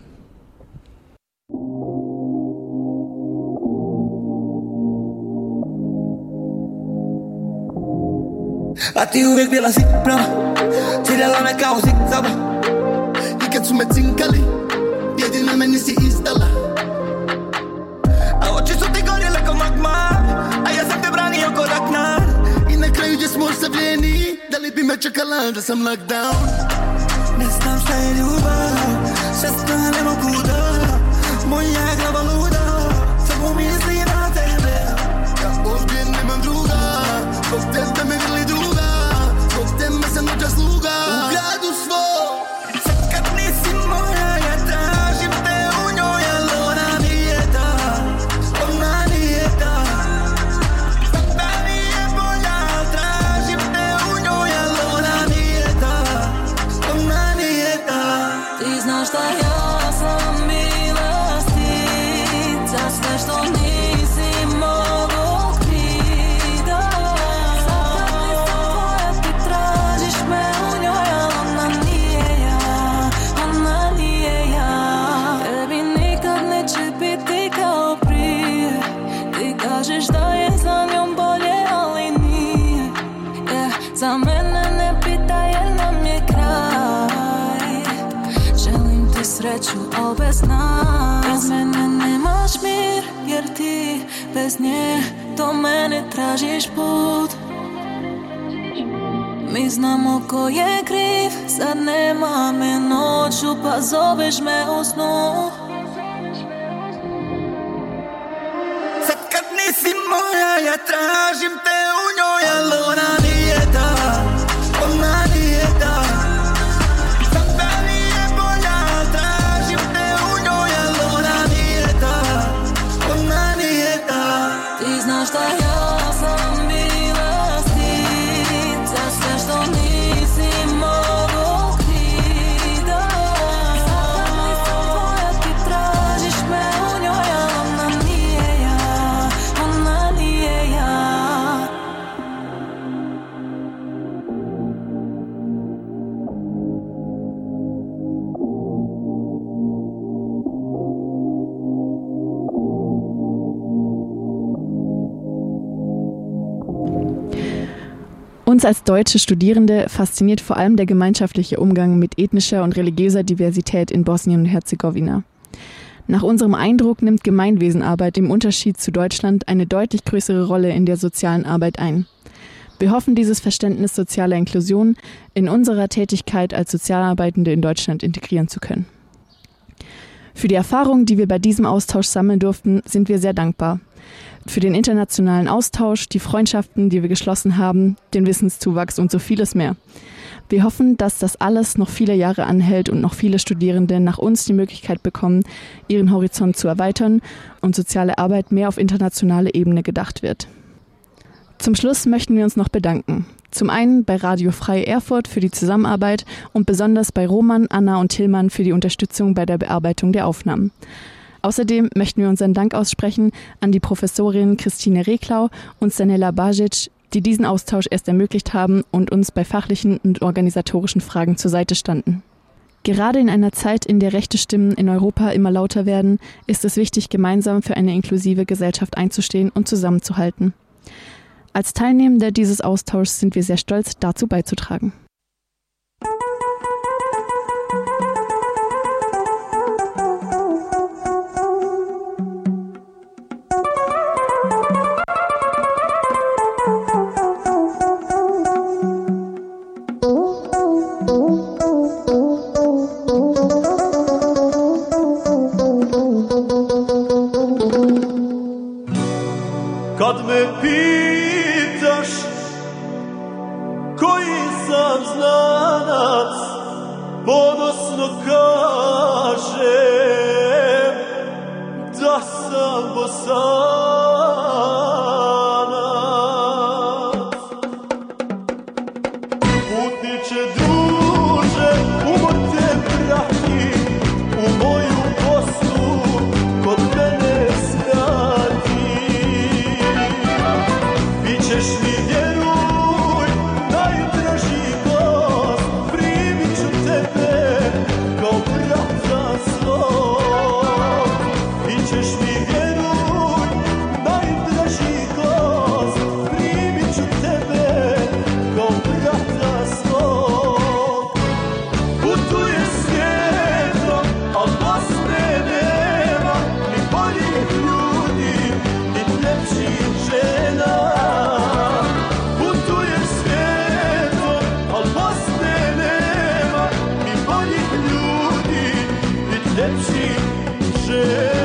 A ti uvijek bila si prava, ciljala me kao zigzava. I kad su me cinkali, jedina me nisi izdala. A oči su ti gorjele ko magma, a ja sam te branio ko Ragnar. I na kraju gdje smo ostavljeni, da li bi me čekala da sam lockdown. Ne znam šta je ljubav, šesta ne mogu da, moja glava luda, samo misli na tebe. Ja ovdje nemam druga, zbog tebe me grli druga, zbog tebe sam noća sluga. U gradu svoj, sad kad nisi moja, ja tražim te u njoj, ali ona nije ta, ona nije ta. Sada nije bolja, tražim te u njoj, ali ona nije ta, ona nije ta. Ti znaš da ja sam bila stid za sve što nisi mogao krida. Sad kad nisam tvoja, ti tražiš me u njoj, ali ona nije ja, ona nije ja. Tebi nikad neće biti kao prije, ti kažeš da je za njom bolje, ali nije. Za mene ne pita jer nam je kraj. Želim ti sreću, al bez nas. Bez mene nemaš mir, jer ti bez nje do mene tražiš put. Mi znamo ko je kriv, sad nema me noću, pa zoveš me u snu. Sad kad nisi moja, ja tražim te u njoj, ali ona nije ta, ona nije ta. Sada nije bolja, tražim te u njoj, ali ona nije ta, ona nije ta. Ti znaš da ja sam bila stid za sve što nisi mogao krida. Sad kad nisam tvoja, ti tražiš me u njoj, ali ona nije ja, ona nije ja. Uns als deutsche Studierende fasziniert vor allem der gemeinschaftliche Umgang mit ethnischer und religiöser Diversität in Bosnien und Herzegowina. Nach unserem Eindruck nimmt Gemeinwesenarbeit im Unterschied zu Deutschland eine deutlich größere Rolle in der sozialen Arbeit ein. Wir hoffen, dieses Verständnis sozialer Inklusion in unserer Tätigkeit als Sozialarbeitende in Deutschland integrieren zu können. Für die Erfahrungen, die wir bei diesem Austausch sammeln durften, sind wir sehr dankbar. Für den internationalen Austausch, die Freundschaften, die wir geschlossen haben, den Wissenszuwachs und so vieles mehr. Wir hoffen, dass das alles noch viele Jahre anhält und noch viele Studierende nach uns die Möglichkeit bekommen, ihren Horizont zu erweitern und soziale Arbeit mehr auf internationale Ebene gedacht wird. Zum Schluss möchten wir uns noch bedanken. Zum einen bei Radio Frei Erfurt für die Zusammenarbeit und besonders bei Roman, Anna und Tillmann für die Unterstützung bei der Bearbeitung der Aufnahmen. Außerdem möchten wir unseren Dank aussprechen an die Professorin Christine Reklau und Stanela Bajic, die diesen Austausch erst ermöglicht haben und uns bei fachlichen und organisatorischen Fragen zur Seite standen. Gerade in einer Zeit, in der rechte Stimmen in Europa immer lauter werden, ist es wichtig, gemeinsam für eine inklusive Gesellschaft einzustehen und zusammenzuhalten. Als Teilnehmende dieses Austauschs sind wir sehr stolz, dazu beizutragen. Kad me pitaš koji sam znanac, ponosno kažem da sam Bosanac. Putniče druže, umote prati u moju Bosnu, kod mene skrati. Bićeš mi vjeruj, najdraži gost, primit ću tebe kao brata svog. Bićeš mi vjeruj, najdraži gost, primit ću tebe kao brata svog. Putuje svijetom, al Bosne nema, ni boljih ljudi, ni ljepših žena. Putuje svijetom, al Bosne nema, ni boljih ljudi, ni ljepših žena.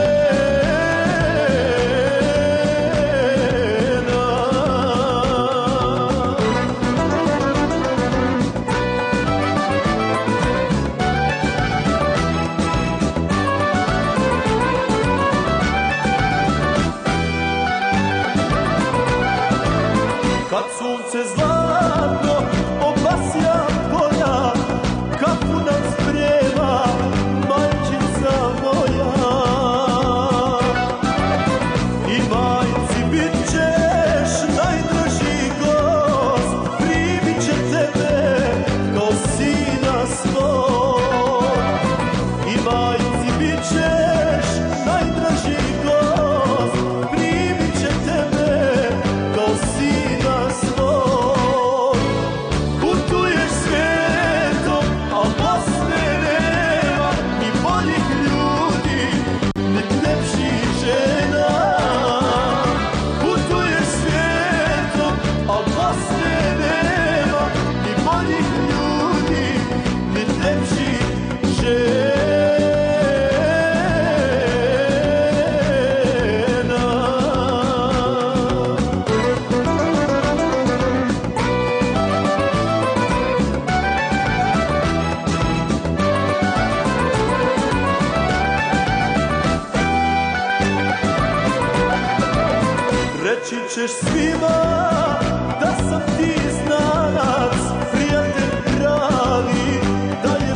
Kad sunce zlatno obasja polja, kafu nam sprema majčica moja. I majci bit ćeš najdraži gost, primit će tebe kao sina svog. I majci bit ćeš najdraži gost, primit će tebe kao sina svog. Putuješ svijetom, al Bosne nema, ni boljih ljudi, ni ljepših žena. Putuješ svijetom, al Bosne nema, ni boljih ljudi, ni ljepših žena. Reći ćeš svima da sam ti znanac, prijatelj pravi, da je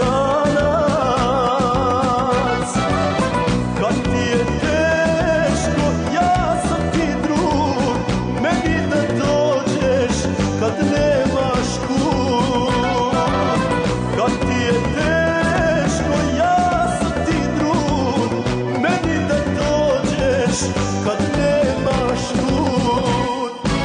Bosanac. Kad ti je teško, ja sam ti drug, meni da dođeš kad nemaš kud. Kad ti je teško, ja sam ti drug, meni da dođeš kad nemaš kud.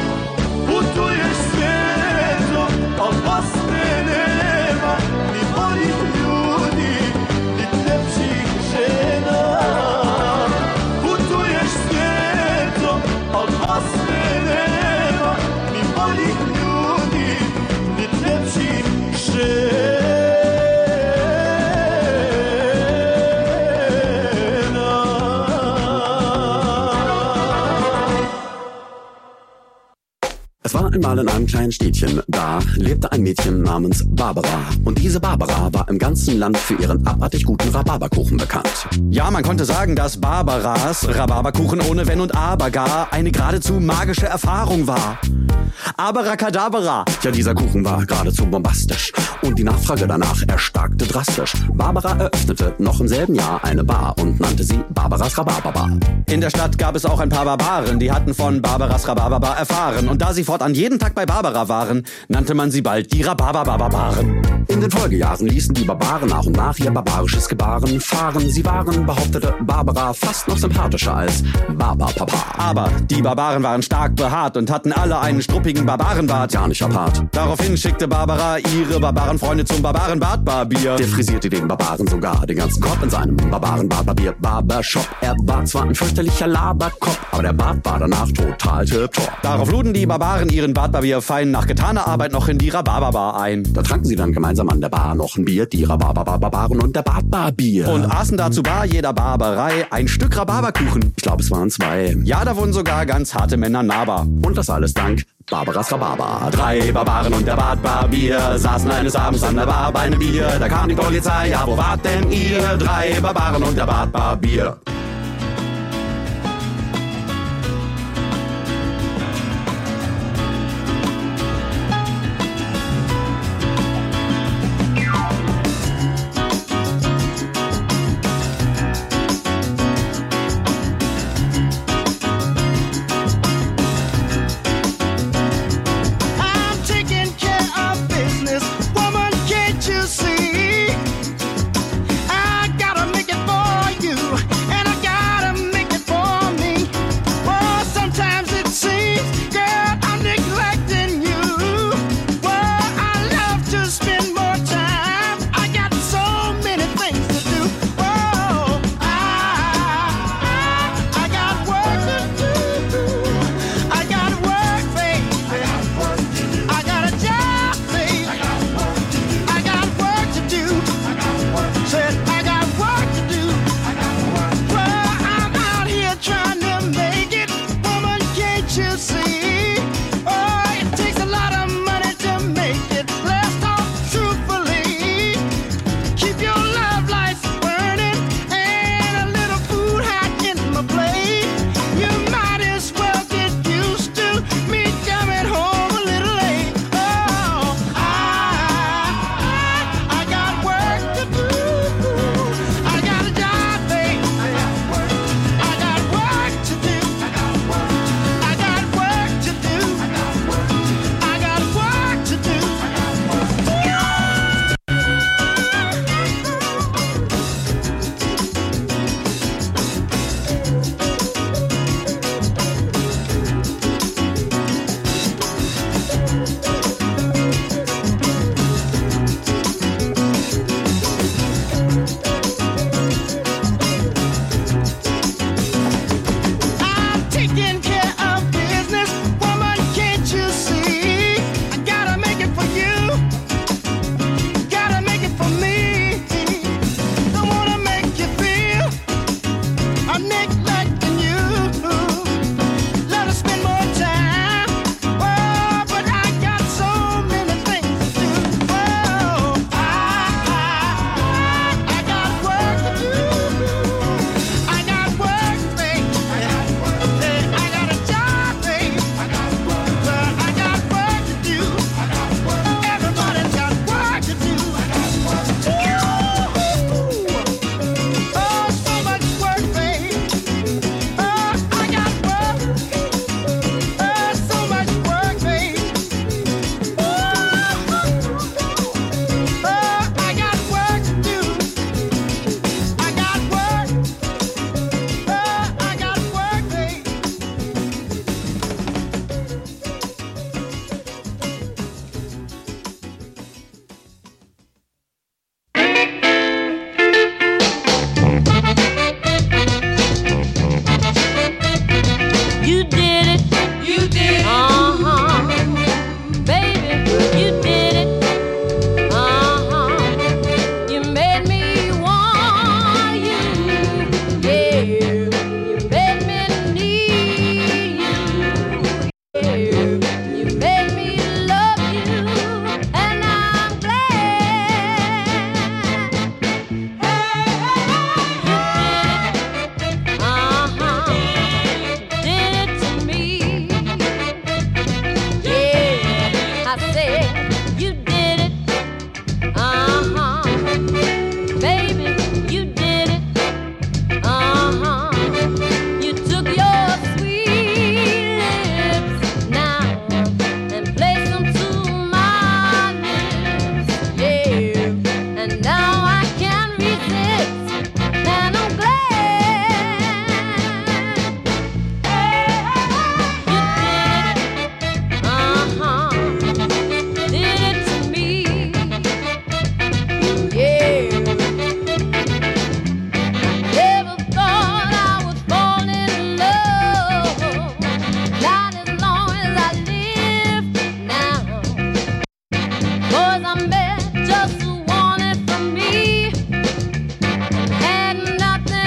war einmal in einem kleinen Städtchen, da lebte ein Mädchen namens Barbara. Und diese Barbara war im ganzen Land für ihren abartig guten Rhabarberkuchen bekannt. Ja, man konnte sagen, dass Barbaras Rhabarberkuchen ohne Wenn und Aber gar eine geradezu magische Erfahrung war. Abracadabra! Ja, dieser Kuchen war geradezu bombastisch und die Nachfrage danach erstarkte drastisch. Barbara eröffnete noch im selben Jahr eine Bar und nannte sie Barbaras Rhabarberbar. In der Stadt gab es auch ein paar Barbaren, die hatten von Barbaras Rhabarberbar erfahren. Und da sie fortan jeden Tag bei Barbara waren, nannte man sie bald die Rhabarberbarbaren. In den Folgejahren ließen die Barbaren nach und nach ihr barbarisches Gebaren fahren. Sie waren, behauptete Barbara, fast noch sympathischer als Barbarpapa. Aber die Barbaren waren stark behaart und hatten alle einen struppigen Barbarenbart. Ja, nicht apart. Daraufhin schickte Barbara ihre Barbarenfreunde zum Barbarenbartbarbier. Der frisierte den Barbaren sogar den ganzen Kopf in seinem Barbarenbartbarbier Barbershop. Er war zwar ein fürchterlicher Laberkopf, aber der Bart war danach total tipptopp. Darauf luden die Barbaren ihren Bartbarbier fein nach getaner Arbeit noch in die Rhabarberbar ein. Da tranken sie dann gemeinsam an der Bar noch ein Bier, die Rhabarberbarbaren und der Bartbarbier. Und aßen dazu bar jeder Barbarei ein Stück Rhabarberkuchen. Ich glaube, es waren 2. Ja, da wurden sogar ganz harte Männer nahbar. Und das alles dank Barbaras Rhabarber. 3 Barbaren und der Bartbarbier saßen eines Abends an der Bar bei einem Bier. Da kam die Polizei, ja, wo wart denn ihr? 3 Barbaren und der Bartbarbier.